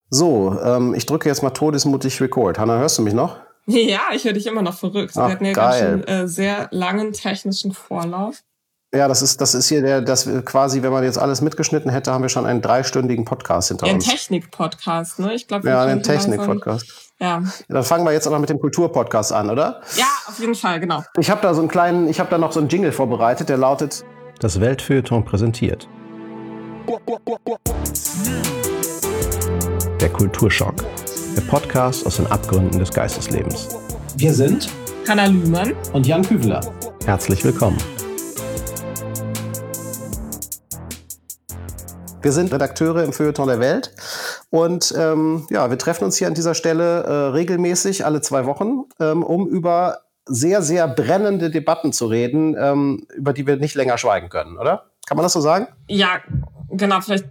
So, ich drücke jetzt mal todesmutig Record. Hanna, hörst du mich noch? Ja, ich höre dich immer noch verrückt. Wir hatten ja geil. gerade schon sehr langen technischen Vorlauf. Ja, das ist hier das quasi, wenn man jetzt alles mitgeschnitten hätte, haben wir schon einen 3-stündigen Podcast hinter uns. Ein Technik-Podcast, ne? Ich glaube, ja, einen Technik-Podcast. Ja. Dann fangen wir jetzt aber mit dem Kultur-Podcast an, oder? Ja, auf jeden Fall, genau. Ich habe da noch so einen Jingle vorbereitet, der lautet: Das Weltfeuilleton präsentiert. Der Kulturschock. Der Podcast aus den Abgründen des Geisteslebens. Wir sind Hanna Lühmann und Jan Küveler. Herzlich willkommen. Wir sind Redakteure im Feuilleton der Welt und wir treffen uns hier an dieser Stelle regelmäßig alle 2 Wochen, um über sehr, sehr brennende Debatten zu reden, über die wir nicht länger schweigen können, oder? Kann man das so sagen? Ja, genau, vielleicht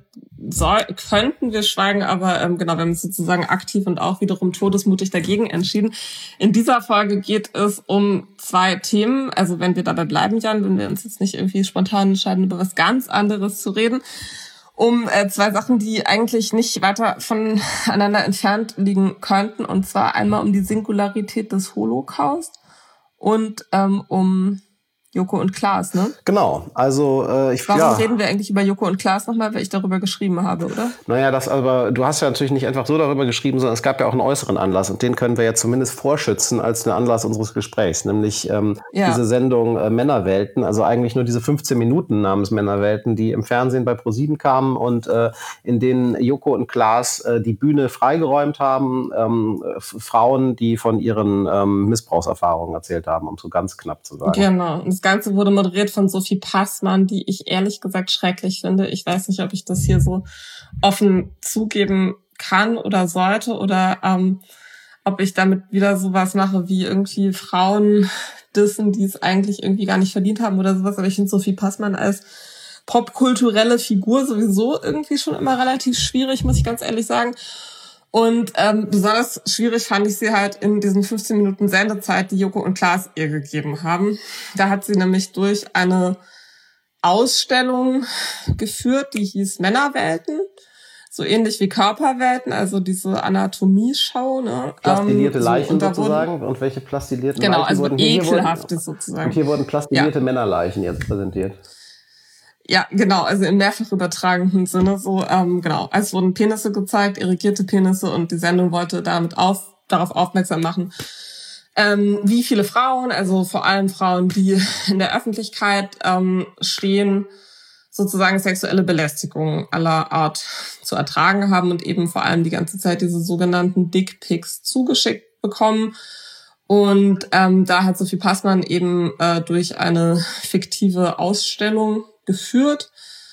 könnten wir schweigen, aber genau, wir haben uns sozusagen aktiv und auch wiederum todesmutig dagegen entschieden. In dieser Folge geht es um 2 Themen, also wenn wir dabei bleiben, Jan, wenn wir uns jetzt nicht irgendwie spontan entscheiden, über was ganz anderes zu reden, um 2 Sachen, die eigentlich nicht weiter voneinander entfernt liegen könnten, und zwar einmal um die Singularität des Holocaust und um Joko und Klaas, ne? Genau, also Warum reden wir eigentlich über Joko und Klaas nochmal, weil ich darüber geschrieben habe, oder? Naja, aber du hast ja natürlich nicht einfach so darüber geschrieben, sondern es gab ja auch einen äußeren Anlass und den können wir ja zumindest vorschützen als den Anlass unseres Gesprächs, nämlich diese Sendung Männerwelten, also eigentlich nur diese 15 Minuten namens Männerwelten, die im Fernsehen bei ProSieben kamen und in denen Joko und Klaas die Bühne freigeräumt haben, Frauen, die von ihren Missbrauchserfahrungen erzählt haben, um so ganz knapp zu sagen. Genau. Das Ganze wurde moderiert von Sophie Passmann, die ich ehrlich gesagt schrecklich finde. Ich weiß nicht, ob ich das hier so offen zugeben kann oder sollte oder ob ich damit wieder sowas mache wie irgendwie Frauen dissen, die es eigentlich irgendwie gar nicht verdient haben oder sowas. Aber ich finde Sophie Passmann als popkulturelle Figur sowieso irgendwie schon immer relativ schwierig, muss ich ganz ehrlich sagen. Und besonders schwierig fand ich sie halt in diesen 15 Minuten Sendezeit, die Joko und Klaas ihr gegeben haben. Da hat sie nämlich durch eine Ausstellung geführt, die hieß Männerwelten, so ähnlich wie Körperwelten, also diese Anatomieschau. Ne? Plastilierte Leichen sozusagen. Und welche plastilierten Leichen also wurden ekelhaftes sozusagen. Und hier wurden plastilierte Männerleichen jetzt präsentiert. Ja, genau, also im mehrfach übertragenen Sinne so, genau. Es wurden Penisse gezeigt, irrigierte Penisse, und die Sendung wollte darauf aufmerksam machen, wie viele Frauen, also vor allem Frauen, die in der Öffentlichkeit stehen, sozusagen sexuelle Belästigung aller Art zu ertragen haben und eben vor allem die ganze Zeit diese sogenannten Dickpics zugeschickt bekommen. Und da hat Sophie Passmann eben durch eine fiktive Ausstellung geführt,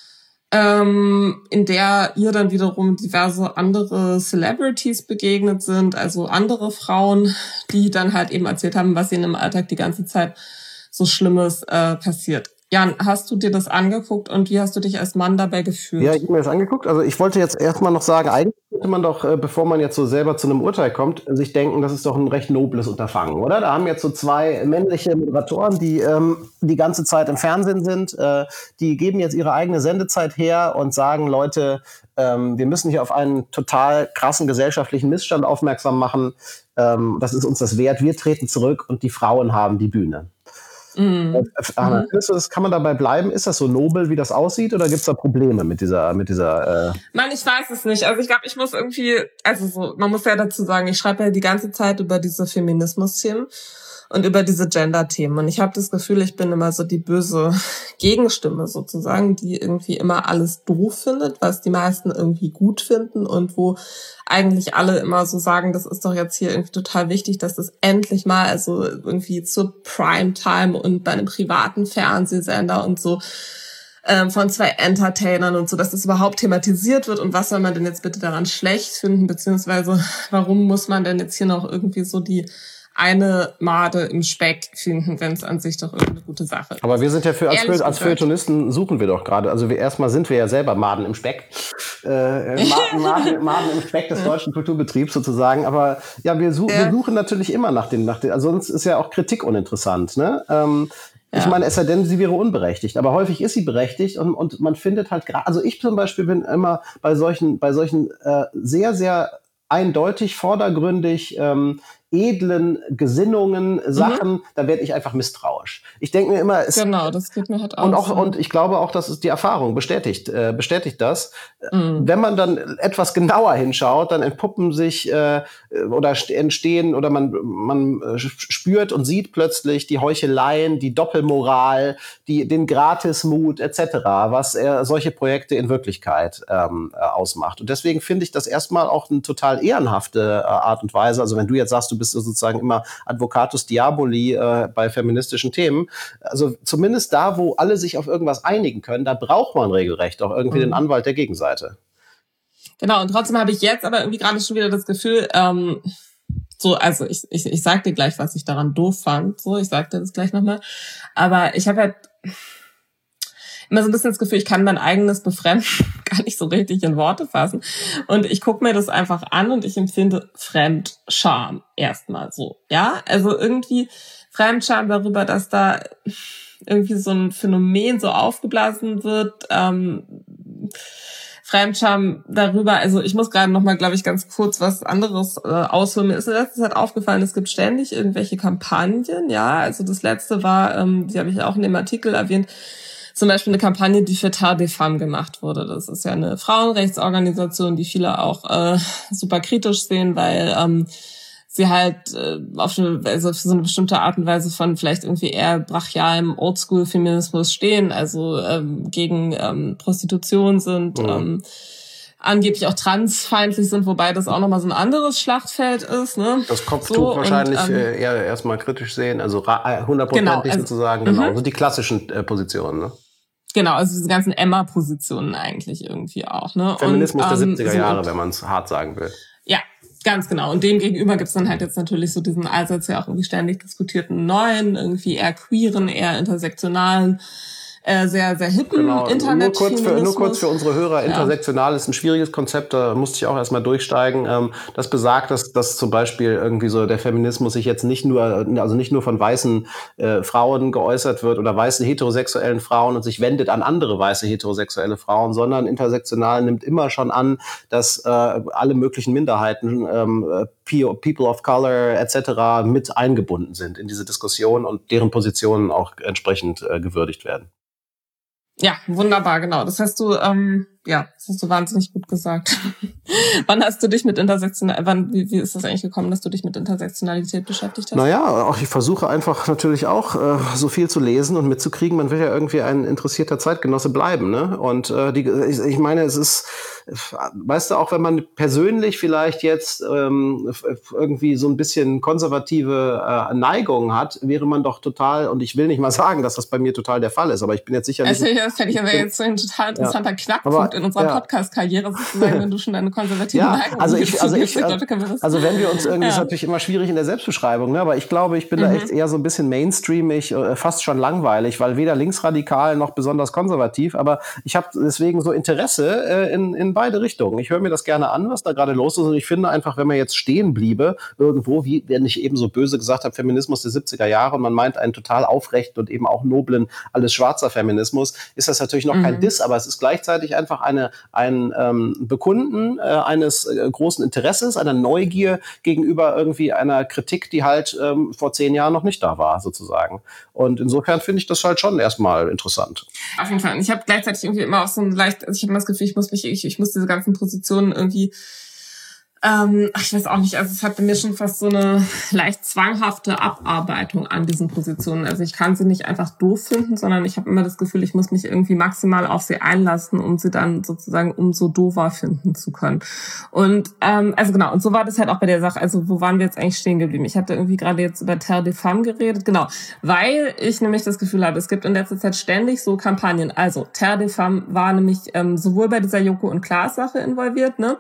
in der ihr dann wiederum diverse andere Celebrities begegnet sind, also andere Frauen, die dann halt eben erzählt haben, was ihnen im Alltag die ganze Zeit so Schlimmes passiert. Jan, hast du dir das angeguckt und wie hast du dich als Mann dabei gefühlt? Ja, ich habe mir das angeguckt. Also ich wollte jetzt erstmal noch sagen, eigentlich könnte man doch, bevor man jetzt so selber zu einem Urteil kommt, sich denken, das ist doch ein recht nobles Unterfangen, oder? Da haben jetzt so 2 männliche Moderatoren, die die ganze Zeit im Fernsehen sind, die geben jetzt ihre eigene Sendezeit her und sagen, Leute, wir müssen hier auf einen total krassen gesellschaftlichen Missstand aufmerksam machen. Das ist uns das wert. Wir treten zurück und die Frauen haben die Bühne. Anna, kann man dabei bleiben? Ist das so nobel, wie das aussieht, oder gibt es da Probleme mit dieser? Nein, ich weiß es nicht. Also ich glaube, ich muss irgendwie, man muss ja dazu sagen, ich schreibe ja die ganze Zeit über diese Feminismus-Themen und über diese Gender-Themen. Und ich habe das Gefühl, ich bin immer so die böse Gegenstimme sozusagen, die irgendwie immer alles doof findet, was die meisten irgendwie gut finden und wo eigentlich alle immer so sagen, das ist doch jetzt hier irgendwie total wichtig, dass das endlich mal, also irgendwie zur Primetime und bei einem privaten Fernsehsender und so von 2 Entertainern und so, dass das überhaupt thematisiert wird, und was soll man denn jetzt bitte daran schlecht finden, beziehungsweise warum muss man denn jetzt hier noch irgendwie so die eine Made im Speck finden, wenn es an sich doch irgendeine gute Sache ist. Aber wir sind ja als Feuilletonisten suchen wir doch gerade. Also erstmal sind wir ja selber Maden im Speck. Maden im Speck des deutschen Kulturbetriebs sozusagen. Aber ja, wir suchen natürlich immer nach den, also sonst ist ja auch Kritik uninteressant. Ne? Ich meine, es sei denn, sie wäre unberechtigt. Aber häufig ist sie berechtigt und man findet halt gerade, also ich zum Beispiel bin immer bei solchen sehr, sehr eindeutig, vordergründig edlen Gesinnungen, Sachen, da werde ich einfach misstrauisch. Ich denke mir immer, genau, das geht mir halt auch. Und ich glaube auch, dass es die Erfahrung bestätigt das. Wenn man dann etwas genauer hinschaut, dann entpuppen sich oder entstehen oder man spürt und sieht plötzlich die Heucheleien, die Doppelmoral, den Gratismut etc., was solche Projekte in Wirklichkeit ausmacht. Und deswegen finde ich das erstmal auch eine total ehrenhafte Art und Weise. Also wenn du jetzt sagst, du bist sozusagen immer Advocatus Diaboli bei feministischen Themen, also zumindest da, wo alle sich auf irgendwas einigen können, da braucht man regelrecht auch irgendwie den Anwalt der Gegenseite. Genau, und trotzdem habe ich jetzt aber irgendwie gerade schon wieder das Gefühl, also ich sag dir gleich, was ich daran doof fand, ich sag dir das gleich nochmal, aber ich habe halt immer so ein bisschen das Gefühl, ich kann mein eigenes Befremden gar nicht so richtig in Worte fassen. Und ich gucke mir das einfach an und ich empfinde Fremdscham erstmal so. Ja, also irgendwie Fremdscham darüber, dass da irgendwie so ein Phänomen so aufgeblasen wird. Fremdscham darüber, also ich muss gerade nochmal, glaube ich, ganz kurz was anderes ausholen. Mir ist in letzter Zeit aufgefallen, es gibt ständig irgendwelche Kampagnen. Ja, also das letzte war, die habe ich auch in dem Artikel erwähnt, zum Beispiel eine Kampagne, die für Terre des Femmes gemacht wurde. Das ist ja eine Frauenrechtsorganisation, die viele auch super kritisch sehen, weil sie halt auf für so eine bestimmte Art und Weise von vielleicht irgendwie eher brachialem Oldschool-Feminismus stehen, also gegen Prostitution sind, angeblich auch transfeindlich sind, wobei das auch nochmal so ein anderes Schlachtfeld ist. Ne? Das Kopftuch wahrscheinlich eher erstmal kritisch sehen, also 100%ig sozusagen, genau, so die klassischen Positionen, ne? Genau, also diese ganzen Emma-Positionen eigentlich irgendwie auch. Ne? Feminismus der 70er Jahre, wenn man es hart sagen will. Ja, ganz genau. Und dem gegenüber gibt's dann halt jetzt natürlich so diesen allseits ja auch irgendwie ständig diskutierten neuen, irgendwie eher queeren, eher intersektionalen, sehr, sehr hippen Internet. Nur kurz für unsere Hörer, intersektional ist ein schwieriges Konzept, da musste ich auch erstmal durchsteigen. Das besagt, dass zum Beispiel irgendwie so der Feminismus sich jetzt nicht nur von weißen Frauen geäußert wird oder weißen heterosexuellen Frauen und sich wendet an andere weiße heterosexuelle Frauen, sondern intersektional nimmt immer schon an, dass alle möglichen Minderheiten, People of Color etc. mit eingebunden sind in diese Diskussion und deren Positionen auch entsprechend gewürdigt werden. Ja, wunderbar, genau. Das hast du, das hast du wahnsinnig gut gesagt. Wann hast du dich mit wie ist das eigentlich gekommen, dass du dich mit Intersektionalität beschäftigt hast? Naja, auch ich versuche einfach natürlich auch so viel zu lesen und mitzukriegen. Man will ja irgendwie ein interessierter Zeitgenosse bleiben, ne? Und ich meine, es ist, weißt du, auch wenn man persönlich vielleicht jetzt irgendwie so ein bisschen konservative Neigungen hat, wäre man doch total, und ich will nicht mal sagen, dass das bei mir total der Fall ist, aber ich bin jetzt sicher nicht... Also das fände ich aber jetzt so ein total interessanter Knackpunkt in unserer Podcast-Karriere, sozusagen, wenn du schon deine konservative Neigung also wenn wir uns irgendwie, ist natürlich immer schwierig in der Selbstbeschreibung, ne? Aber ich glaube, ich bin da echt eher so ein bisschen mainstreamig, fast schon langweilig, weil weder linksradikal noch besonders konservativ, aber ich habe deswegen so Interesse in beide Richtungen. Ich höre mir das gerne an, was da gerade los ist, und ich finde einfach, wenn man jetzt stehen bliebe, irgendwo, wie wenn ich eben so böse gesagt habe, Feminismus der 70er Jahre, und man meint einen total aufrechten und eben auch noblen, alles schwarzer Feminismus, ist das natürlich noch kein Diss, aber es ist gleichzeitig einfach ein Bekunden eines großen Interesses, einer Neugier gegenüber irgendwie einer Kritik, die halt vor 10 Jahren noch nicht da war, sozusagen. Und insofern finde ich das halt schon erstmal interessant. Auf jeden Fall. Und ich habe gleichzeitig irgendwie immer auch so ein ich habe immer das Gefühl, ich muss diese ganzen Positionen irgendwie ich weiß auch nicht, also es hat bei mir schon fast so eine leicht zwanghafte Abarbeitung an diesen Positionen. Also ich kann sie nicht einfach doof finden, sondern ich habe immer das Gefühl, ich muss mich irgendwie maximal auf sie einlassen, um sie dann sozusagen umso doofer finden zu können. Und also genau, und so war das halt auch bei der Sache. Also wo waren wir jetzt eigentlich stehen geblieben? Ich hatte irgendwie gerade jetzt über Terre des Femmes geredet, genau, weil ich nämlich das Gefühl habe, es gibt in letzter Zeit ständig so Kampagnen. Also Terre des Femmes war nämlich sowohl bei dieser Joko und Klaas Sache involviert, ne?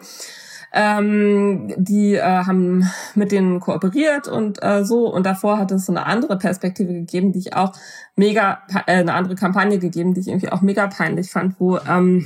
Die haben mit denen kooperiert und so, und davor hat es so eine andere Perspektive gegeben, die ich auch eine andere Kampagne gegeben, die ich irgendwie auch mega peinlich fand, wo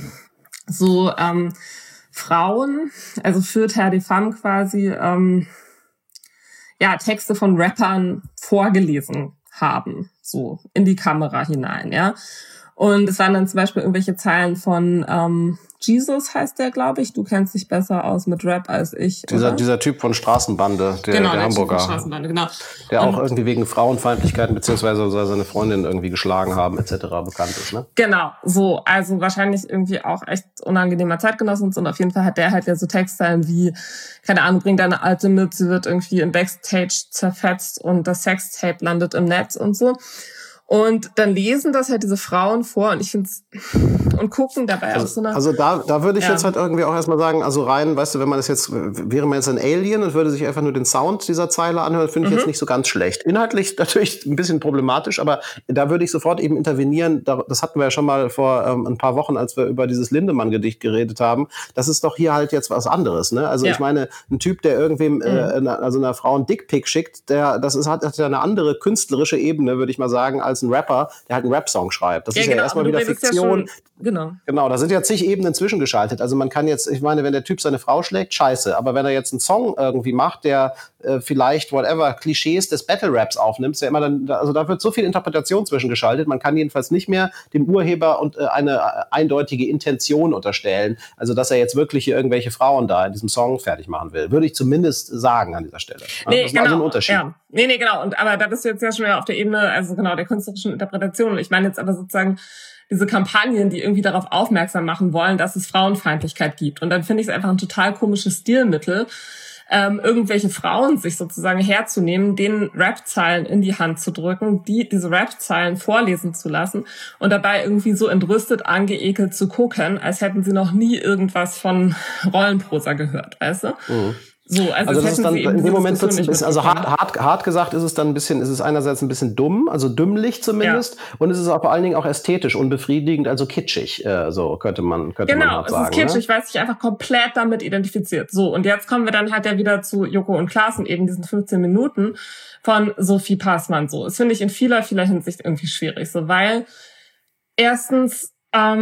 Frauen, also für Terre des Femmes quasi Texte von Rappern vorgelesen haben, so in die Kamera hinein, ja. Und es waren dann zum Beispiel irgendwelche Zeilen von Jesus heißt der, glaube ich. Du kennst dich besser aus mit Rap als ich. Dieser Typ von Straßenbande, der Hamburger. Typ von Straßenbande, genau. Der auch irgendwie wegen Frauenfeindlichkeiten beziehungsweise seine Freundin irgendwie geschlagen haben etc. bekannt ist, ne? Genau, so. Also wahrscheinlich irgendwie auch echt unangenehmer Zeitgenossen. Und auf jeden Fall hat der halt ja so Textzeilen wie, keine Ahnung, bring deine Alte mit, sie wird irgendwie im Backstage zerfetzt und das Sextape landet im Netz und so. Und dann lesen das halt diese Frauen vor und ich finde es und gucken dabei also, auf so eine... Also da würde ich jetzt halt irgendwie auch erstmal sagen, also rein, weißt du, wenn man das jetzt, wäre man jetzt ein Alien und würde sich einfach nur den Sound dieser Zeile anhören, finde ich jetzt nicht so ganz schlecht. Inhaltlich natürlich ein bisschen problematisch, aber da würde ich sofort eben intervenieren. Das hatten wir ja schon mal vor ein paar Wochen, als wir über dieses Lindemann-Gedicht geredet haben. Das ist doch hier halt jetzt was anderes, ne? Also ich meine, ein Typ, der irgendwem, also einer Frau ein Dickpick schickt, hat ja eine andere künstlerische Ebene, würde ich mal sagen, als ein Rapper, der halt einen Rap-Song schreibt. Das ist ja erstmal wieder Fiktion. Genau, da sind ja zig Ebenen zwischengeschaltet. Also man kann jetzt, ich meine, wenn der Typ seine Frau schlägt, scheiße. Aber wenn er jetzt einen Song irgendwie macht, der vielleicht, whatever, Klischees des Battle-Raps aufnimmt, ist ja immer dann, also da wird so viel Interpretation zwischengeschaltet. Man kann jedenfalls nicht mehr dem Urheber und eine eindeutige Intention unterstellen. Also dass er jetzt wirklich hier irgendwelche Frauen da in diesem Song fertig machen will. Würde ich zumindest sagen an dieser Stelle. Nee, das ist also ein Unterschied. Ja. Nee, genau. Aber da bist du jetzt ja schon wieder auf der Ebene, also genau, der künstlerischen Interpretation. Und ich meine jetzt aber sozusagen diese Kampagnen, die irgendwie darauf aufmerksam machen wollen, dass es Frauenfeindlichkeit gibt. Und dann finde ich es einfach ein total komisches Stilmittel, irgendwelche Frauen sich sozusagen herzunehmen, denen Rap-Zeilen in die Hand zu drücken, diese Rap-Zeilen vorlesen zu lassen und dabei irgendwie so entrüstet, angeekelt zu gucken, als hätten sie noch nie irgendwas von Rollenprosa gehört, weißt du? Mhm. So, also das ist dann in dem Moment wird's ein bisschen, also hart gesagt ist es dann ein bisschen, ist es einerseits ein bisschen dumm, also dümmlich zumindest, und es ist auch vor allen Dingen auch ästhetisch unbefriedigend, also kitschig, so könnte man halt sagen. Genau, es ist kitschig, weil es sich einfach komplett damit identifiziert. So, und jetzt kommen wir dann halt ja wieder zu Joko und Klaas und eben diesen 15 Minuten von Sophie Passmann. So, das finde ich in vieler Hinsicht irgendwie schwierig, so, weil erstens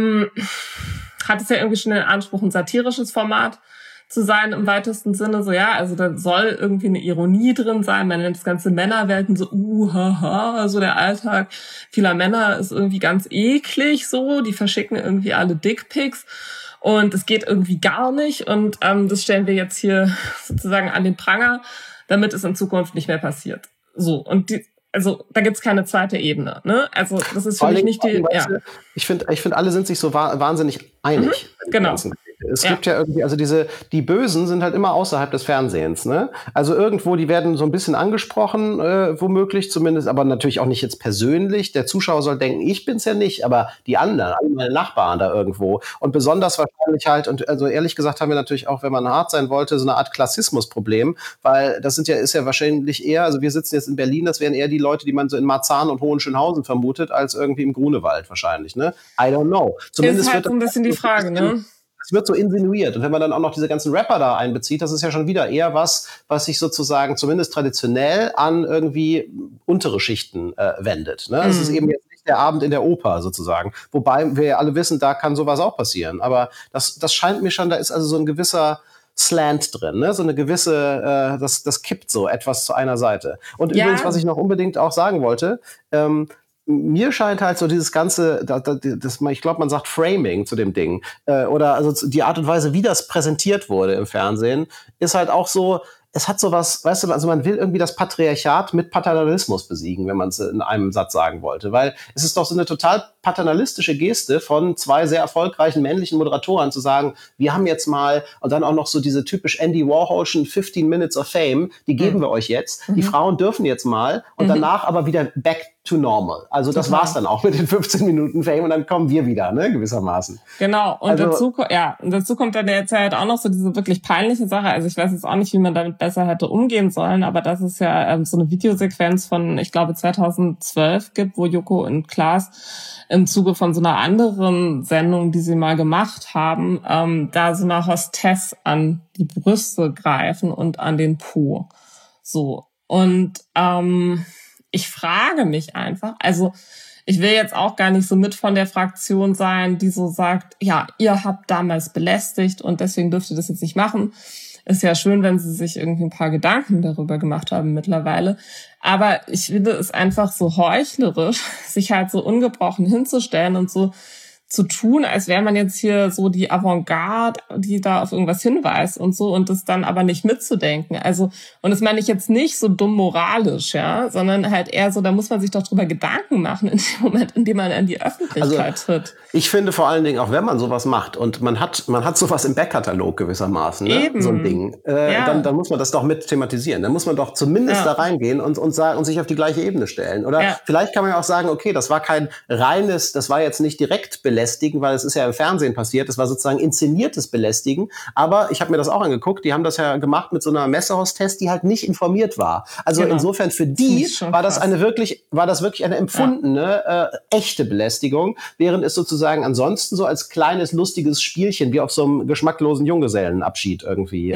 hat es ja irgendwie schon den Anspruch, ein satirisches Format zu sein im weitesten Sinne, so, ja, also da soll irgendwie eine Ironie drin sein, man nennt das ganze Männerwelten so, haha, so der Alltag vieler Männer ist irgendwie ganz eklig, so, die verschicken irgendwie alle Dickpics und es geht irgendwie gar nicht und das stellen wir jetzt hier sozusagen an den Pranger, damit es in Zukunft nicht mehr passiert. So, und also da gibt's keine zweite Ebene, ne? Also das ist für mich nicht die... Ja. Ich finde, alle sind sich so wahnsinnig einig. Genau. Es gibt ja irgendwie, also die Bösen sind halt immer außerhalb des Fernsehens, ne? Also irgendwo, die werden so ein bisschen angesprochen, womöglich zumindest, aber natürlich auch nicht jetzt persönlich. Der Zuschauer soll denken, ich bin's ja nicht, aber die anderen, alle meine Nachbarn da irgendwo. Und besonders wahrscheinlich halt, und also ehrlich gesagt haben wir natürlich auch, wenn man hart sein wollte, so eine Art Klassismusproblem, weil das ist ja wahrscheinlich eher, also wir sitzen jetzt in Berlin, das wären eher die Leute, die man so in Marzahn und Hohenschönhausen vermutet, als irgendwie im Grunewald wahrscheinlich, ne? I don't know. Zumindest ist halt so ein bisschen die Frage, ne? Es wird so insinuiert. Und wenn man dann auch noch diese ganzen Rapper da einbezieht, das ist ja schon wieder eher was sich sozusagen zumindest traditionell an irgendwie untere Schichten wendet. Ne? Es ist eben jetzt nicht der Abend in der Oper sozusagen. Wobei wir ja alle wissen, da kann sowas auch passieren. Aber das scheint mir schon, da ist also so ein gewisser Slant drin, ne? So eine gewisse, das kippt so etwas zu einer Seite. Und übrigens, was ich noch unbedingt auch sagen wollte, mir scheint halt so dieses ganze, ich glaube, man sagt Framing zu dem Ding, oder also die Art und Weise, wie das präsentiert wurde im Fernsehen, ist halt auch so, es hat sowas, weißt du, also man will irgendwie das Patriarchat mit Paternalismus besiegen, wenn man es in einem Satz sagen wollte, weil es ist doch so eine total paternalistische Geste von zwei sehr erfolgreichen männlichen Moderatoren zu sagen, wir haben jetzt mal, und dann auch noch so diese typisch Andy Warholschen 15 Minutes of Fame, die geben wir euch jetzt, die Frauen dürfen jetzt mal und danach aber wieder back to normal. Also das war's dann auch mit den 15 Minuten Fame und dann kommen wir wieder, ne, gewissermaßen. Genau, und dazu kommt dann jetzt halt auch noch so diese wirklich peinliche Sache, also ich weiß jetzt auch nicht, wie man damit besser hätte umgehen sollen, aber das ist ja so eine Videosequenz von, ich glaube, 2012 gibt, wo Joko und Klaas im Zuge von so einer anderen Sendung, die sie mal gemacht haben, da so einer Hostess an die Brüste greifen und an den Po. So. Und ich frage mich einfach, also ich will jetzt auch gar nicht so mit von der Fraktion sein, die so sagt, ja, ihr habt damals belästigt und deswegen dürft ihr das jetzt nicht machen. ist ja schön, wenn sie sich irgendwie ein paar Gedanken darüber gemacht haben mittlerweile. Aber ich finde es einfach so heuchlerisch, sich halt so ungebrochen hinzustellen und so zu tun, als wäre man jetzt hier so die Avantgarde, die da auf irgendwas hinweist und so, und das dann aber nicht mitzudenken. Also, und das meine ich jetzt nicht so dumm moralisch, ja, sondern halt eher so, da muss man sich doch drüber Gedanken machen in dem Moment, in dem man an die Öffentlichkeit tritt. Ich finde vor allen Dingen, auch wenn man sowas macht und man hat sowas im Backkatalog gewissermaßen, ne? Eben. So ein Ding, dann muss man das doch mit thematisieren. Dann muss man doch zumindest da reingehen und sagen und sich auf die gleiche Ebene stellen. Oder vielleicht kann man ja auch sagen, okay, das war das war jetzt nicht direkt belästigen, weil es ist ja im Fernsehen passiert, das war sozusagen inszeniertes Belästigen, aber ich habe mir das auch angeguckt, die haben das ja gemacht mit so einer Messehostess, die halt nicht informiert war. Also insofern für die war das wirklich eine empfundene, echte Belästigung, während es sozusagen ansonsten so als kleines, lustiges Spielchen wie auf so einem geschmacklosen Junggesellenabschied irgendwie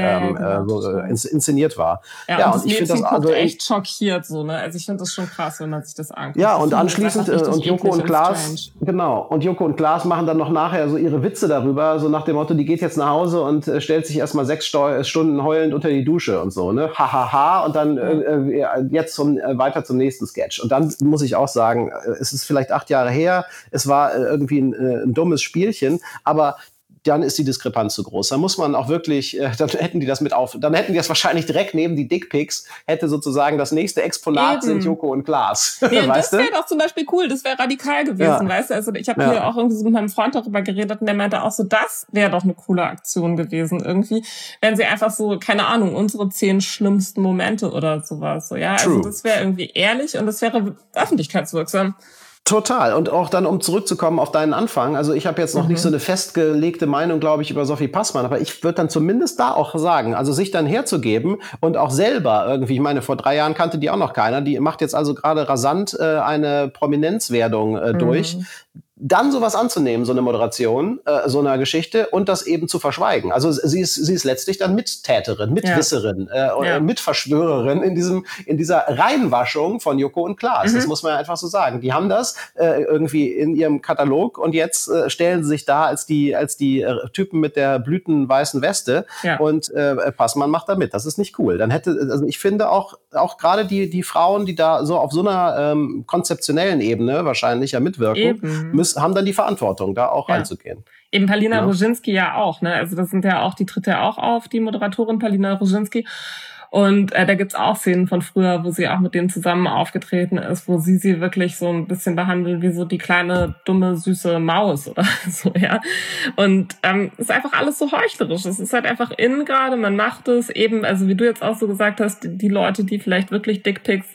inszeniert war. Ja, und ich finde das also echt schockiert so, ne? Also ich finde das schon krass, wenn man sich das anguckt. Ja, und anschließend und Joko und Klaas, und Joko und Klaas machen dann noch nachher so ihre Witze darüber, so nach dem Motto, die geht jetzt nach Hause und stellt sich erstmal 6 Stunden heulend unter die Dusche und so, ne? Hahaha, und dann jetzt weiter zum nächsten Sketch. Und dann muss ich auch sagen, es ist vielleicht 8 Jahre her, es war irgendwie ein dummes Spielchen, aber dann ist die Diskrepanz zu groß. Da muss man auch wirklich, dann hätten die das wahrscheinlich direkt neben die Dickpics, hätte sozusagen das nächste Exponat sind Joko und Klaas. Nee, das wäre doch zum Beispiel cool, das wäre radikal gewesen, weißt du? Also ich habe hier auch irgendwie so mit meinem Freund darüber geredet und der meinte auch so, das wäre doch eine coole Aktion gewesen irgendwie, wenn sie einfach so, keine Ahnung, unsere 10 schlimmsten Momente oder sowas, so, ja. Also das wäre irgendwie ehrlich und das wäre öffentlichkeitswirksam. Total. Und auch dann, um zurückzukommen auf deinen Anfang, also ich habe jetzt noch nicht so eine festgelegte Meinung, glaube ich, über Sophie Passmann, aber ich würde dann zumindest da auch sagen, also sich dann herzugeben und auch selber irgendwie, ich meine, vor 3 Jahren kannte die auch noch keiner, die macht jetzt also gerade rasant eine Prominenzwerdung durch. Dann sowas anzunehmen, so eine Moderation, so einer Geschichte, und das eben zu verschweigen. Also sie ist letztlich dann Mittäterin, Mitwisserin, Mitverschwörerin in dieser Reinwaschung von Joko und Klaas. Das muss man ja einfach so sagen. Die haben das irgendwie in ihrem Katalog und jetzt stellen sie sich da als die Typen mit der blütenweißen Weste und Passmann macht da mit. Das ist nicht cool. Also ich finde auch gerade die Frauen, die da so auf so einer konzeptionellen Ebene wahrscheinlich ja mitwirken, haben dann die Verantwortung, da auch reinzugehen. Eben Palina Roginski ja auch, ne? Also das sind ja auch, die tritt ja auch auf, die Moderatorin Palina Roginski. Und da gibt's auch Szenen von früher, wo sie auch mit denen zusammen aufgetreten ist, wo sie wirklich so ein bisschen behandelt wie so die kleine, dumme, süße Maus oder so, ja. Und ist einfach alles so heuchlerisch. Es ist halt einfach in gerade, man macht es eben, also wie du jetzt auch so gesagt hast, die Leute, die vielleicht wirklich Dickpics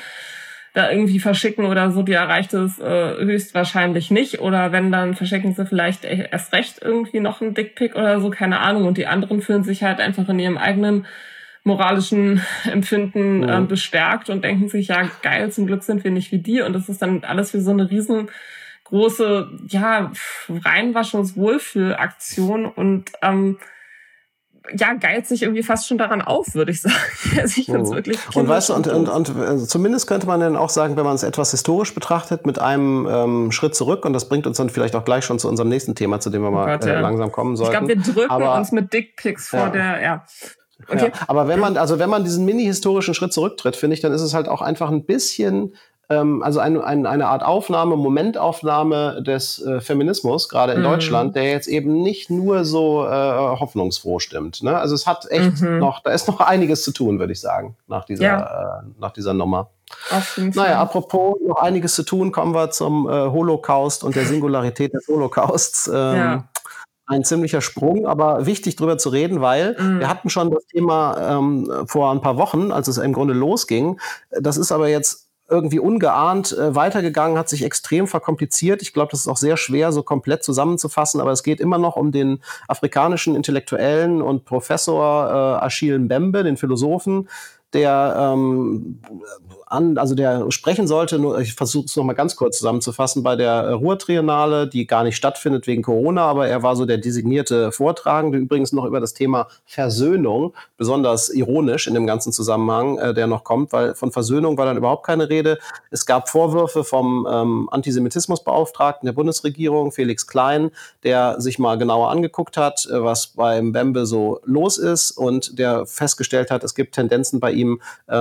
da irgendwie verschicken oder so, die erreicht es höchstwahrscheinlich nicht. Oder wenn, dann verschicken sie vielleicht erst recht irgendwie noch einen Dickpic oder so, keine Ahnung. Und die anderen fühlen sich halt einfach in ihrem eigenen moralischen Empfinden bestärkt und denken sich, ja geil, zum Glück sind wir nicht wie die. Und das ist dann alles wie so eine riesengroße, Reinwaschungs-Wohlfühlaktion und geilt sich irgendwie fast schon daran auf, würde ich sagen. Also ich finde es wirklich und weißt du, und zumindest könnte man dann auch sagen, wenn man es etwas historisch betrachtet, mit einem Schritt zurück, und das bringt uns dann vielleicht auch gleich schon zu unserem nächsten Thema, zu dem wir langsam kommen sollten. Ich glaube, wir drücken uns mit Dickpics vor der, Okay. Ja, aber wenn man diesen mini-historischen Schritt zurücktritt, finde ich, dann ist es halt auch einfach ein bisschen also eine Art Momentaufnahme des Feminismus, gerade in Deutschland, der jetzt eben nicht nur so hoffnungsfroh stimmt. Ne? Also es hat echt da ist noch einiges zu tun, würde ich sagen, nach dieser Nummer. Naja, apropos noch einiges zu tun, kommen wir zum Holocaust und der Singularität des Holocausts. Ein ziemlicher Sprung, aber wichtig drüber zu reden, weil wir hatten schon das Thema vor ein paar Wochen, als es im Grunde losging. Das ist aber jetzt irgendwie ungeahnt weitergegangen, hat sich extrem verkompliziert. Ich glaube, das ist auch sehr schwer, so komplett zusammenzufassen, aber es geht immer noch um den afrikanischen Intellektuellen und Professor Achille Mbembe, den Philosophen, der der sprechen sollte, nur ich versuche es nochmal ganz kurz zusammenzufassen, bei der Ruhr-Triennale, die gar nicht stattfindet wegen Corona, aber er war so der designierte Vortragende, übrigens noch über das Thema Versöhnung, besonders ironisch in dem ganzen Zusammenhang, der noch kommt, weil von Versöhnung war dann überhaupt keine Rede. Es gab Vorwürfe vom Antisemitismusbeauftragten der Bundesregierung, Felix Klein, der sich mal genauer angeguckt hat, was bei Mbembe so los ist und der festgestellt hat, es gibt Tendenzen bei ihm,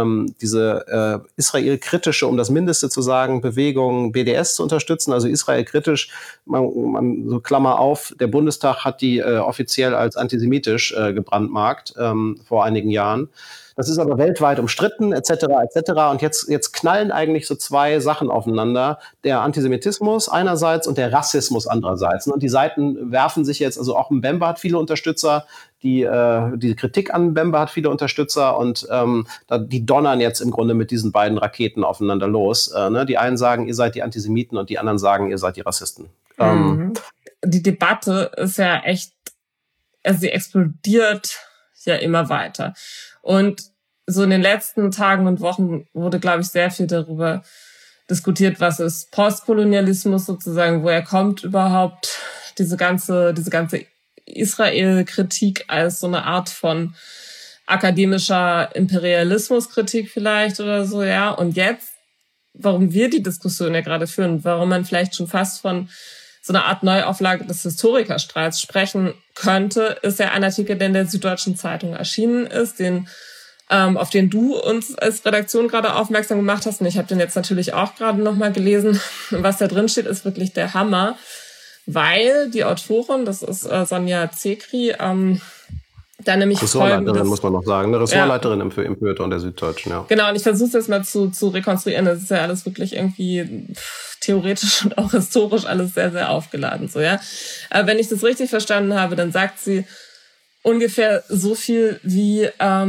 diese israelkritische, um das Mindeste zu sagen, Bewegung BDS zu unterstützen, also israelkritisch, so Klammer auf, der Bundestag hat die offiziell als antisemitisch gebrandmarkt vor einigen Jahren. Das ist aber weltweit umstritten, etc., etc. Und jetzt knallen eigentlich so zwei Sachen aufeinander. Der Antisemitismus einerseits und der Rassismus andererseits. Und die Seiten werfen sich jetzt, also auch Mbembe hat viele Unterstützer, die Kritik an Mbembe hat viele Unterstützer und die donnern jetzt im Grunde mit diesen beiden Raketen aufeinander los. Die einen sagen, ihr seid die Antisemiten und die anderen sagen, ihr seid die Rassisten. Die Debatte ist ja echt, also sie explodiert ja immer weiter. Und so in den letzten Tagen und Wochen wurde, glaube ich, sehr viel darüber diskutiert, was ist Postkolonialismus sozusagen, woher kommt überhaupt diese ganze Israel-Kritik als so eine Art von akademischer Imperialismuskritik vielleicht oder so, ja. Und jetzt, warum wir die Diskussion ja gerade führen, warum man vielleicht schon fast von so einer Art Neuauflage des Historikerstreits sprechen könnte, ist ja ein Artikel, der in der Süddeutschen Zeitung erschienen ist, auf den du uns als Redaktion gerade aufmerksam gemacht hast. Und ich habe den jetzt natürlich auch gerade nochmal gelesen. Und was da drin steht, ist wirklich der Hammer, weil die Autorin, das ist Sonja Zekri, da nämlich Ressortleiterin, muss man noch sagen. Eine Ressortleiterin im Feuilleton der Süddeutschen, ja. Genau, und ich versuche es jetzt mal zu rekonstruieren. Das ist ja alles wirklich irgendwie theoretisch und auch historisch alles sehr, sehr aufgeladen. So, ja. Aber wenn ich das richtig verstanden habe, dann sagt sie ungefähr so viel wie,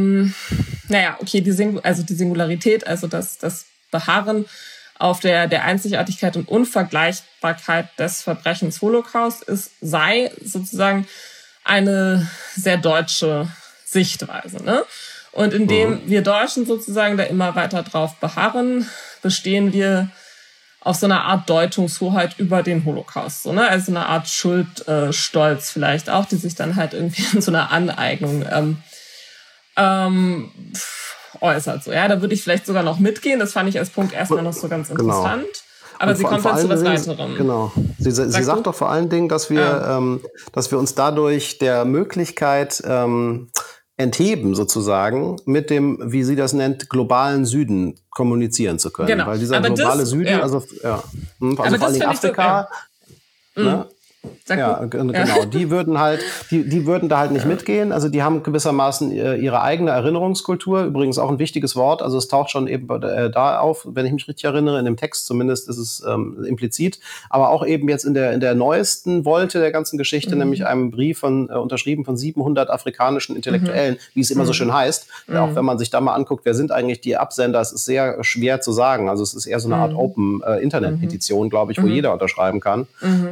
die Singularität, also das Beharren auf der Einzigartigkeit und Unvergleichbarkeit des Verbrechens Holocaust sei sozusagen eine sehr deutsche Sichtweise, ne? Und indem wir Deutschen sozusagen da immer weiter drauf beharren, bestehen wir auf so einer Art Deutungshoheit über den Holocaust, so, ne? Also eine Art Schuldstolz vielleicht auch, die sich dann halt irgendwie in so einer Aneignung äußert. So, ja, da würde ich vielleicht sogar noch mitgehen. Das fand ich als Punkt erstmal noch so ganz interessant. Genau. Aber sie kommt dann zu was Weiterem. Genau. Sie sagt doch vor allen Dingen, dass wir uns dadurch der Möglichkeit entheben, sozusagen, mit dem, wie sie das nennt, globalen Süden kommunizieren zu können. Genau. Weil dieser globale Süden, vor allem Afrika, ne? Genau, die würden da halt nicht mitgehen. Also die haben gewissermaßen ihre eigene Erinnerungskultur. Übrigens auch ein wichtiges Wort. Also es taucht schon eben da auf, wenn ich mich richtig erinnere, in dem Text zumindest ist es implizit. Aber auch eben jetzt in der neuesten Wolte der ganzen Geschichte, nämlich einem Brief unterschrieben von 700 afrikanischen Intellektuellen, wie es immer so schön heißt. Auch wenn man sich da mal anguckt, wer sind eigentlich die Absender, es ist sehr schwer zu sagen. Also es ist eher so eine Art Open-Internet-Petition, glaube ich, wo jeder unterschreiben kann.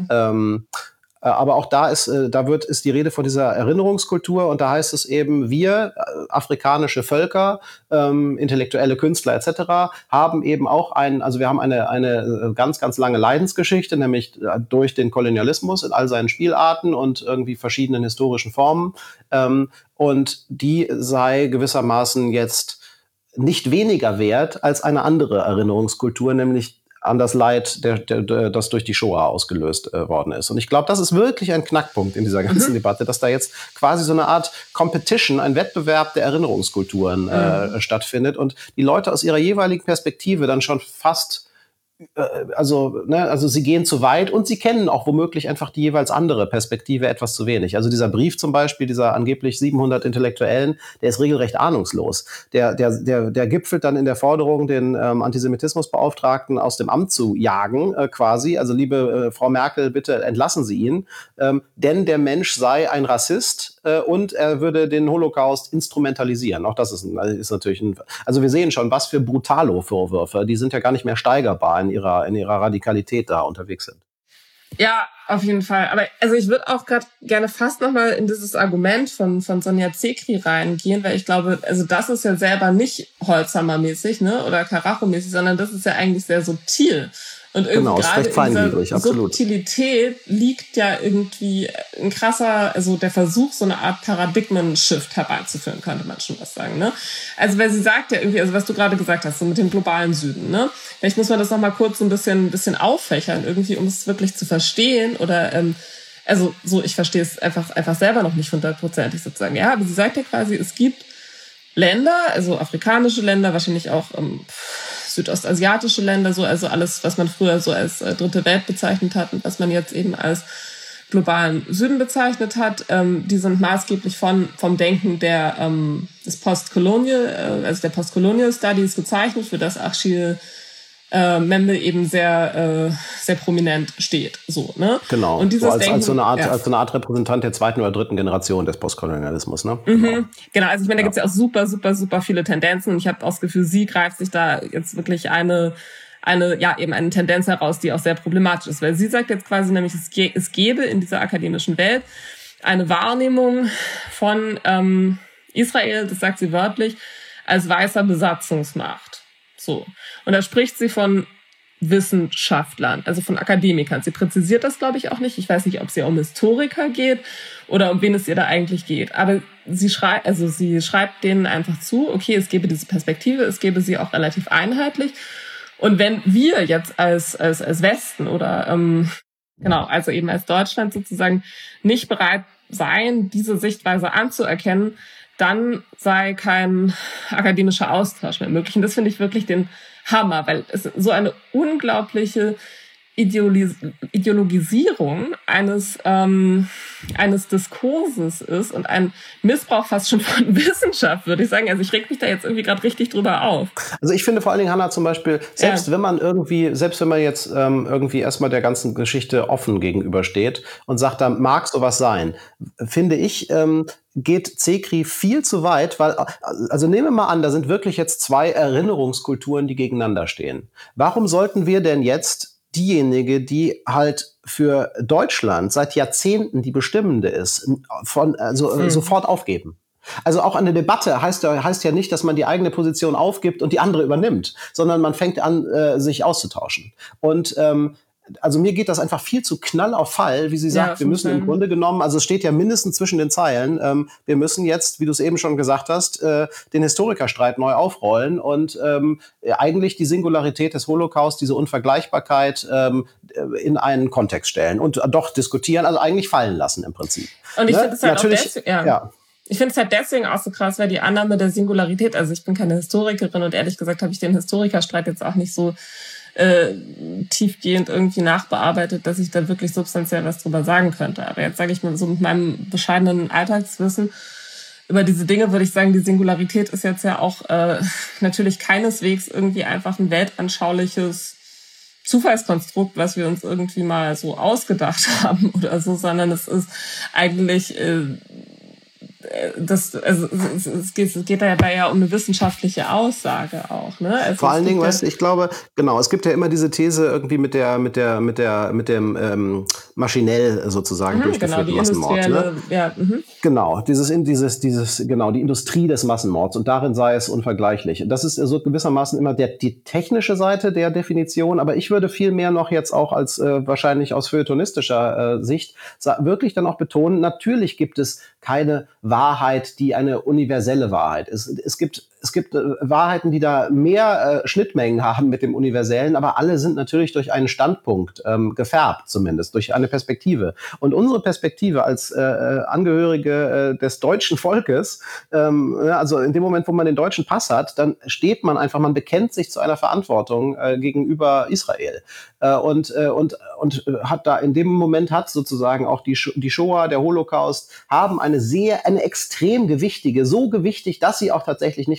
Aber auch da ist die Rede von dieser Erinnerungskultur und da heißt es eben, wir, afrikanische Völker, intellektuelle Künstler etc., haben eben auch wir haben eine ganz, ganz lange Leidensgeschichte, nämlich durch den Kolonialismus in all seinen Spielarten und irgendwie verschiedenen historischen Formen. Und die sei gewissermaßen jetzt nicht weniger wert als eine andere Erinnerungskultur, nämlich an das Leid, das durch die Shoah ausgelöst worden ist. Und ich glaube, das ist wirklich ein Knackpunkt in dieser ganzen Debatte, dass da jetzt quasi so eine Art Competition, ein Wettbewerb der Erinnerungskulturen stattfindet und die Leute aus ihrer jeweiligen Perspektive dann schon fast also sie gehen zu weit und sie kennen auch womöglich einfach die jeweils andere Perspektive etwas zu wenig. Also dieser Brief zum Beispiel, dieser angeblich 700 Intellektuellen, der ist regelrecht ahnungslos. Der gipfelt dann in der Forderung, den Antisemitismusbeauftragten aus dem Amt zu jagen, quasi. Also liebe Frau Merkel, bitte entlassen Sie ihn. Denn der Mensch sei ein Rassist und er würde den Holocaust instrumentalisieren. Auch das ist natürlich also wir sehen schon, was für Brutalo-Vorwürfe, die sind ja gar nicht mehr steigerbar in ihrer Radikalität da unterwegs sind. Ja, auf jeden Fall. Aber also ich würde auch gerade gerne fast nochmal in dieses Argument von Sonja Zekri reingehen, weil ich glaube, also das ist ja selber nicht Holzhammer-mäßig, ne, oder Karacho-mäßig, sondern das ist ja eigentlich sehr subtil. Und irgendwie gerade in dieser Subtilität liegt ja irgendwie ein krasser, also der Versuch, so eine Art Paradigmen-Shift herbeizuführen, könnte man schon was sagen, ne? Also, weil sie sagt ja irgendwie, also was du gerade gesagt hast, so mit dem globalen Süden, ne? Vielleicht muss man das nochmal kurz so ein bisschen auffächern, irgendwie, um es wirklich zu verstehen oder, also so, ich verstehe es einfach selber noch nicht 100%ig sozusagen. Ja, aber sie sagt ja quasi, es gibt Länder, also afrikanische Länder, wahrscheinlich auch südostasiatische Länder, so, also alles, was man früher so als dritte Welt bezeichnet hat und was man jetzt eben als globalen Süden bezeichnet hat, die sind maßgeblich vom Denken des also der Postcolonial Studies gezeichnet, für das Achille Mbembe eben sehr prominent steht, so, ne? Genau. Und dieses so als so eine Art Repräsentant der zweiten oder dritten Generation des Postkolonialismus, ne? Genau. Also ich meine, da gibt's ja auch super, super, super viele Tendenzen und ich habe auch das Gefühl, sie greift sich da jetzt wirklich eine Tendenz heraus, die auch sehr problematisch ist, weil sie sagt jetzt quasi nämlich, es gäbe in dieser akademischen Welt eine Wahrnehmung von Israel, das sagt sie wörtlich, als weißer Besatzungsmacht. So. Und da spricht sie von Wissenschaftlern, also von Akademikern. Sie präzisiert das, glaube ich, auch nicht. Ich weiß nicht, ob es ihr um Historiker geht oder um wen es ihr da eigentlich geht. Aber sie schreibt denen einfach zu, okay, es gäbe diese Perspektive, es gäbe sie auch relativ einheitlich. Und wenn wir jetzt als Westen oder also eben als Deutschland sozusagen nicht bereit seien, diese Sichtweise anzuerkennen, dann sei kein akademischer Austausch mehr möglich. Und das finde ich wirklich den Hammer, weil es so eine unglaubliche Ideologisierung eines Diskurses ist und ein Missbrauch fast schon von Wissenschaft, würde ich sagen. Also ich reg mich da jetzt irgendwie gerade richtig drüber auf. Also ich finde vor allen Dingen, Hannah, zum Beispiel, selbst wenn man jetzt irgendwie erstmal der ganzen Geschichte offen gegenübersteht und sagt, da mag sowas sein, finde ich, geht Zekri viel zu weit, weil, also nehmen wir mal an, da sind wirklich jetzt zwei Erinnerungskulturen, die gegeneinander stehen. Warum sollten wir denn jetzt diejenige, die halt für Deutschland seit Jahrzehnten die bestimmende ist, sofort aufgeben? Also auch eine Debatte heißt ja nicht, dass man die eigene Position aufgibt und die andere übernimmt, sondern man fängt an, sich auszutauschen. Und also mir geht das einfach viel zu knall auf Fall, wie sie sagt, wir müssen im Grunde genommen, also es steht ja mindestens zwischen den Zeilen, wir müssen jetzt, wie du es eben schon gesagt hast, den Historikerstreit neu aufrollen und eigentlich die Singularität des Holocaust, diese Unvergleichbarkeit in einen Kontext stellen und doch diskutieren, also eigentlich fallen lassen im Prinzip. Und ich finde es halt ich finde es halt deswegen auch so krass, weil die Annahme der Singularität, also ich bin keine Historikerin und ehrlich gesagt habe ich den Historikerstreit jetzt auch nicht so tiefgehend irgendwie nachbearbeitet, dass ich da wirklich substanziell was drüber sagen könnte. Aber jetzt sage ich mal so mit meinem bescheidenen Alltagswissen über diese Dinge würde ich sagen, die Singularität ist jetzt ja auch natürlich keineswegs irgendwie einfach ein weltanschauliches Zufallskonstrukt, was wir uns irgendwie mal so ausgedacht haben oder so, sondern es ist eigentlich es geht dabei ja um eine wissenschaftliche Aussage auch, ne? Also vor allen Dingen, weißt du, ich glaube, genau, es gibt ja immer diese These irgendwie mit dem maschinell sozusagen durchgeführten Massenmord, ne? Genau, die Industrie des Massenmords und darin sei es unvergleichlich. Das ist so gewissermaßen immer die technische Seite der Definition, aber ich würde viel mehr noch jetzt auch als wahrscheinlich aus feuilletonistischer Sicht wirklich dann auch betonen, natürlich gibt es keine Wahrheit, die eine universelle Wahrheit ist. Es gibt Wahrheiten, die da mehr Schnittmengen haben mit dem Universellen, aber alle sind natürlich durch einen Standpunkt gefärbt, zumindest durch eine Perspektive. Und unsere Perspektive als Angehörige des deutschen Volkes, also in dem Moment, wo man den deutschen Pass hat, dann steht man einfach, man bekennt sich zu einer Verantwortung gegenüber Israel und hat da in dem Moment hat sozusagen auch die Shoah, der Holocaust, haben eine extrem gewichtige, so gewichtig, dass sie auch tatsächlich nicht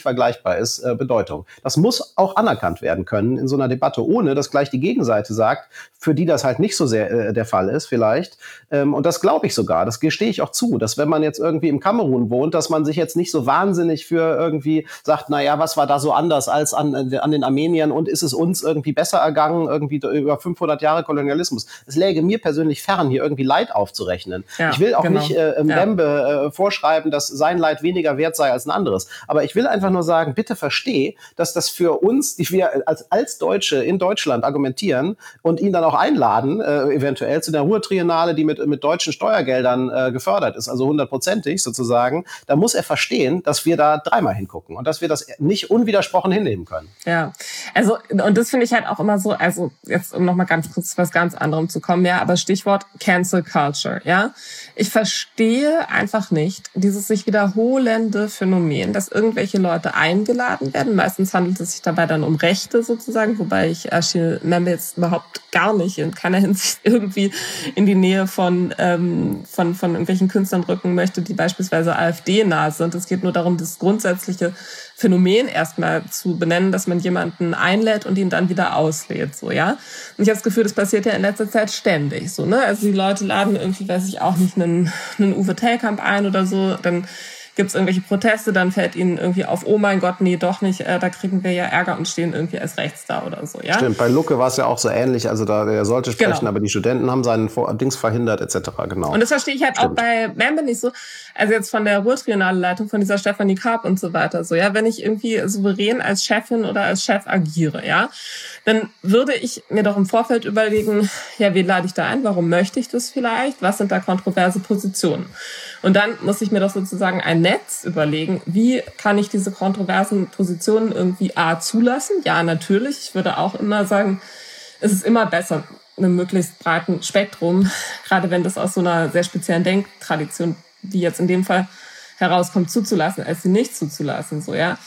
vergleichbar ist, Bedeutung. Das muss auch anerkannt werden können in so einer Debatte, ohne dass gleich die Gegenseite sagt, für die das halt nicht so sehr der Fall ist vielleicht. Und das glaube ich sogar, das gestehe ich auch zu, dass wenn man jetzt irgendwie im Kamerun wohnt, dass man sich jetzt nicht so wahnsinnig für irgendwie sagt, naja, was war da so anders als an den Armeniern und ist es uns irgendwie besser ergangen, irgendwie über 500 Jahre Kolonialismus. Es läge mir persönlich fern, hier irgendwie Leid aufzurechnen. Ja, ich will auch nicht Mbembe vorschreiben, dass sein Leid weniger wert sei als ein anderes. Aber ich will einfach nur sagen, bitte versteh, dass das für uns, die wir als Deutsche in Deutschland argumentieren und ihn dann auch einladen, eventuell zu der Ruhr-Triennale, die mit deutschen Steuergeldern gefördert ist, also 100%ig sozusagen, da muss er verstehen, dass wir da dreimal hingucken und dass wir das nicht unwidersprochen hinnehmen können. Ja, also und das finde ich halt auch immer so, also jetzt um nochmal ganz kurz was ganz anderem zu kommen, ja, aber Stichwort Cancel Culture, ja. Ich verstehe einfach nicht dieses sich wiederholende Phänomen, dass irgendwelche Leute eingeladen werden. Meistens handelt es sich dabei dann um Rechte sozusagen, wobei ich Achille Mbembe jetzt überhaupt gar nicht in keiner Hinsicht irgendwie in die Nähe von irgendwelchen Künstlern rücken möchte, die beispielsweise AfD-nah sind. Es geht nur darum, das grundsätzliche Phänomen erstmal zu benennen, dass man jemanden einlädt und ihn dann wieder auslädt, so, ja. Und ich habe das Gefühl, das passiert ja in letzter Zeit ständig, so, ne. Also die Leute laden irgendwie, weiß ich auch nicht, einen Uwe Tellkamp ein oder so, dann gibt's irgendwelche Proteste, dann fällt ihnen irgendwie auf, oh mein Gott, nee, doch nicht, da kriegen wir ja Ärger und stehen irgendwie als rechts da oder so, ja. Stimmt, bei Lucke war es ja auch so ähnlich, also der sollte sprechen, aber die Studenten haben seinen Dings verhindert, etc., genau. Und das verstehe ich halt auch bei Mbembe nicht so, also jetzt von der Ruhr-Triennale-Leitung, von dieser Stefanie Karp und so weiter, so, ja, wenn ich irgendwie souverän als Chefin oder als Chef agiere, ja, dann würde ich mir doch im Vorfeld überlegen, ja, wen lade ich da ein, warum möchte ich das vielleicht, was sind da kontroverse Positionen? Und dann muss ich mir doch sozusagen ein Netz überlegen, wie kann ich diese kontroversen Positionen irgendwie zulassen? Ja, natürlich. Ich würde auch immer sagen, es ist immer besser, einem möglichst breiten Spektrum, gerade wenn das aus so einer sehr speziellen Denktradition, die jetzt in dem Fall herauskommt, zuzulassen, als sie nicht zuzulassen, so, ja.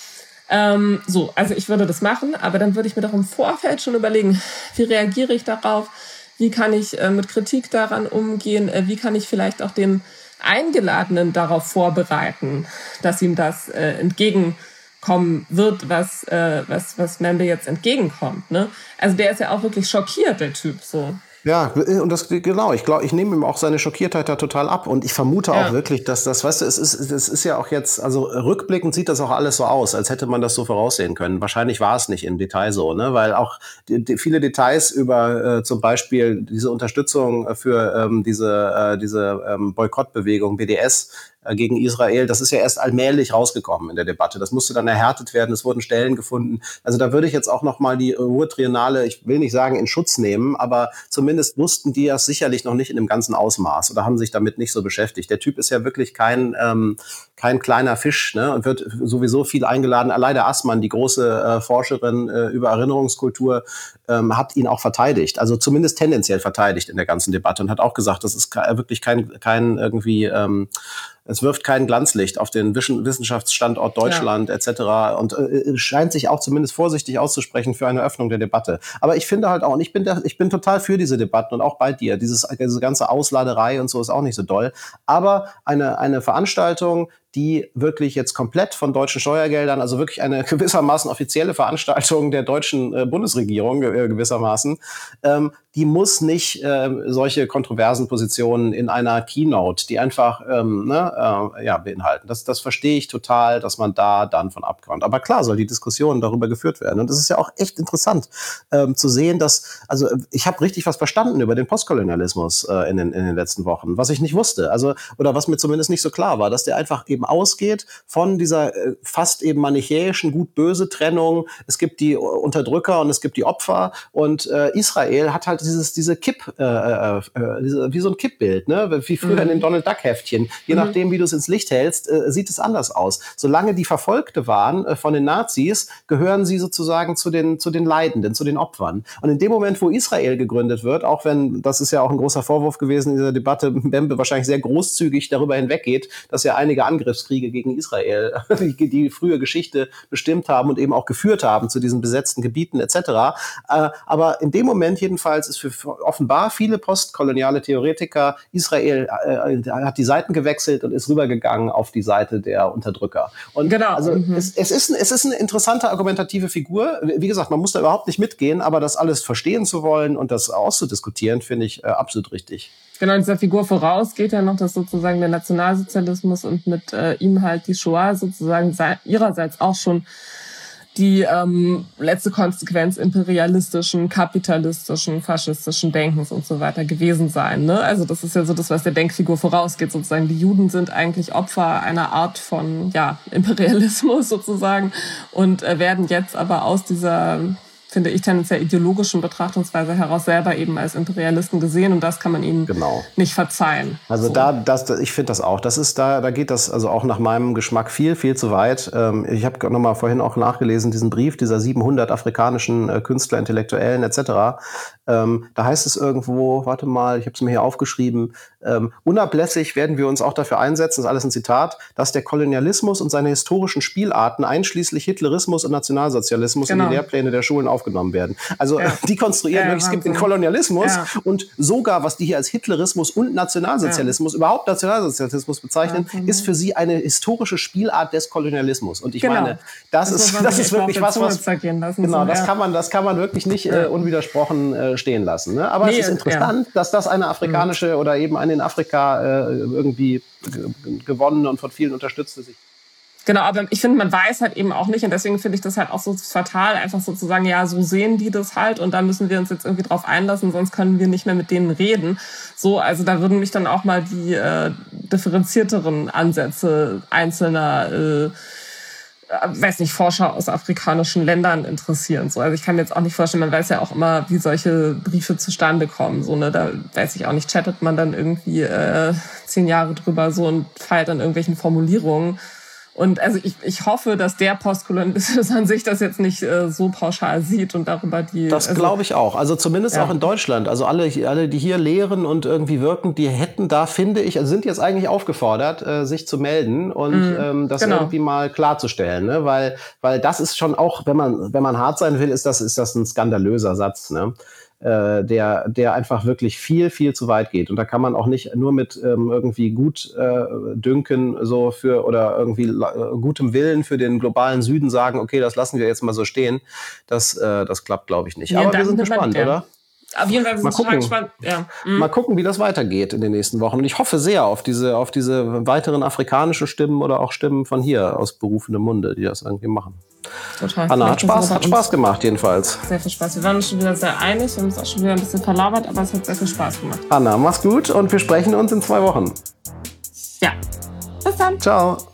Also ich würde das machen, aber dann würde ich mir doch im Vorfeld schon überlegen, wie reagiere ich darauf? Wie kann ich mit Kritik daran umgehen? Wie kann ich vielleicht auch den Eingeladenen darauf vorbereiten, dass ihm das entgegenkommen wird, was Mbembe jetzt entgegenkommt, ne? Also der ist ja auch wirklich schockiert, der Typ, so. Ja, und das genau. Ich nehme ihm auch seine Schockiertheit da total ab. Und ich vermute auch wirklich, dass das, weißt du, es ist ja auch jetzt, also rückblickend sieht das auch alles so aus, als hätte man das so voraussehen können. Wahrscheinlich war es nicht im Detail so, ne? Weil auch viele Details über zum Beispiel diese Unterstützung für diese Boykottbewegung BDS gegen Israel, das ist ja erst allmählich rausgekommen in der Debatte. Das musste dann erhärtet werden, es wurden Stellen gefunden. Also da würde ich jetzt auch noch mal die Ruhr-Triennale, ich will nicht sagen in Schutz nehmen, aber zumindest wussten die das sicherlich noch nicht in dem ganzen Ausmaß oder haben sich damit nicht so beschäftigt. Der Typ ist ja wirklich kein kleiner Fisch, ne, und wird sowieso viel eingeladen. Aleida Assmann, die große Forscherin über Erinnerungskultur, hat ihn auch verteidigt, also zumindest tendenziell verteidigt in der ganzen Debatte und hat auch gesagt, das ist wirklich kein irgendwie es wirft kein Glanzlicht auf den Wissenschaftsstandort Deutschland etc. Und scheint sich auch zumindest vorsichtig auszusprechen für eine Öffnung der Debatte. Aber ich finde halt auch, und ich bin total für diese Debatten und auch bei dir, diese ganze Ausladerei und so ist auch nicht so doll. Aber eine Veranstaltung, die wirklich jetzt komplett von deutschen Steuergeldern, also wirklich eine gewissermaßen offizielle Veranstaltung der deutschen Bundesregierung gewissermaßen, die muss nicht solche kontroversen Positionen in einer Keynote, die einfach beinhalten. Das verstehe ich total, dass man da dann von abkommt. Aber klar soll die Diskussion darüber geführt werden. Und das ist ja auch echt interessant zu sehen, dass, also ich habe richtig was verstanden über den Postkolonialismus in den letzten Wochen, was ich nicht wusste. Also, oder was mir zumindest nicht so klar war, dass der einfach eben ausgeht von dieser fast eben manichäischen Gut-Böse-Trennung. Es gibt die Unterdrücker und es gibt die Opfer. Und Israel hat halt diese wie so ein Kippbild, ne? Wie früher in den Donald Duck-Heftchen. Je nachdem, wie du es ins Licht hältst, sieht es anders aus. Solange die Verfolgte waren von den Nazis, gehören sie sozusagen zu den Leidenden, zu den Opfern. Und in dem Moment, wo Israel gegründet wird, auch wenn, das ist ja auch ein großer Vorwurf gewesen in dieser Debatte, Mbembe wahrscheinlich sehr großzügig darüber hinweggeht, dass ja einige Angriffe Angriffskriege gegen Israel, die frühe Geschichte bestimmt haben und eben auch geführt haben zu diesen besetzten Gebieten etc. Aber in dem Moment jedenfalls ist für offenbar viele postkoloniale Theoretiker Israel hat die Seiten gewechselt und ist rübergegangen auf die Seite der Unterdrücker. Und genau. Also es ist eine interessante argumentative Figur. Wie gesagt, man muss da überhaupt nicht mitgehen, aber das alles verstehen zu wollen und das auszudiskutieren, finde ich absolut richtig. Genau, dieser Figur voraus geht ja noch, dass sozusagen der Nationalsozialismus und mit ihm halt die Shoah sozusagen ihrerseits auch schon die letzte Konsequenz imperialistischen, kapitalistischen, faschistischen Denkens und so weiter gewesen sein. Ne? Also das ist ja so das, was der Denkfigur vorausgeht. Sozusagen die Juden sind eigentlich Opfer einer Art von Imperialismus sozusagen und werden jetzt aber aus dieser, finde ich, tendenziell ideologischen Betrachtungsweise heraus selber eben als Imperialisten gesehen und das kann man ihnen nicht verzeihen. Also so. Ich finde das auch. Da geht das also auch nach meinem Geschmack viel, viel zu weit. Ich habe nochmal vorhin auch nachgelesen, diesen Brief dieser 700 afrikanischen Künstler, Intellektuellen etc. Da heißt es irgendwo, warte mal, ich habe es mir hier aufgeschrieben, unablässig werden wir uns auch dafür einsetzen, das ist alles ein Zitat, dass der Kolonialismus und seine historischen Spielarten einschließlich Hitlerismus und Nationalsozialismus in die Lehrpläne der Schulen aufgenommen werden. Also die konstruieren wirklich, es gibt den Kolonialismus und sogar, was die hier als Hitlerismus und Nationalsozialismus, überhaupt Nationalsozialismus bezeichnen, ist für sie eine historische Spielart des Kolonialismus. Und ich meine, das ist wirklich was das kann man wirklich nicht unwidersprochen stehen lassen. Ne? Aber es ist interessant, dass das eine afrikanische oder eben eine in Afrika irgendwie gewonnene und von vielen unterstützte sich. Genau, aber ich finde, man weiß halt eben auch nicht und deswegen finde ich das halt auch so fatal, einfach sozusagen, so sehen die das halt und da müssen wir uns jetzt irgendwie drauf einlassen, sonst können wir nicht mehr mit denen reden. So, also da würden mich dann auch mal die differenzierteren Ansätze einzelner Forscher aus afrikanischen Ländern interessieren. So, also ich kann mir jetzt auch nicht vorstellen, man weiß ja auch immer, wie solche Briefe zustande kommen. So, ne, da weiß ich auch nicht, chattet man dann irgendwie 10 Jahre drüber so und feilt an irgendwelchen Formulierungen. Und also ich hoffe, dass der Postkolonialismus an sich das jetzt nicht so pauschal sieht und darüber Das glaube ich auch. Also zumindest auch in Deutschland. Also alle, die hier lehren und irgendwie wirken, die hätten da, finde ich, also sind jetzt eigentlich aufgefordert, sich zu melden und das irgendwie mal klarzustellen. Ne? Weil das ist schon auch, wenn man hart sein will, ist das ein skandalöser Satz. Ne? Der einfach wirklich viel, viel zu weit geht. Und da kann man auch nicht nur mit irgendwie gut dünken so für oder irgendwie gutem Willen für den globalen Süden sagen, okay, das lassen wir jetzt mal so stehen. Das klappt, glaube ich, nicht. Ja, aber wir sind gespannt, oder? Auf jeden Fall sind wir gespannt. Ja. Mal gucken, wie das weitergeht in den nächsten Wochen. Und ich hoffe sehr auf diese weiteren afrikanischen Stimmen oder auch Stimmen von hier aus berufenem Munde, die das irgendwie machen. Total. Anna, hat Spaß gemacht jedenfalls. Sehr viel Spaß. Wir waren uns schon wieder sehr einig. Wir haben uns auch schon wieder ein bisschen verlabert, aber es hat sehr viel Spaß gemacht. Anna, mach's gut und wir sprechen uns in 2 Wochen. Ja. Bis dann. Ciao.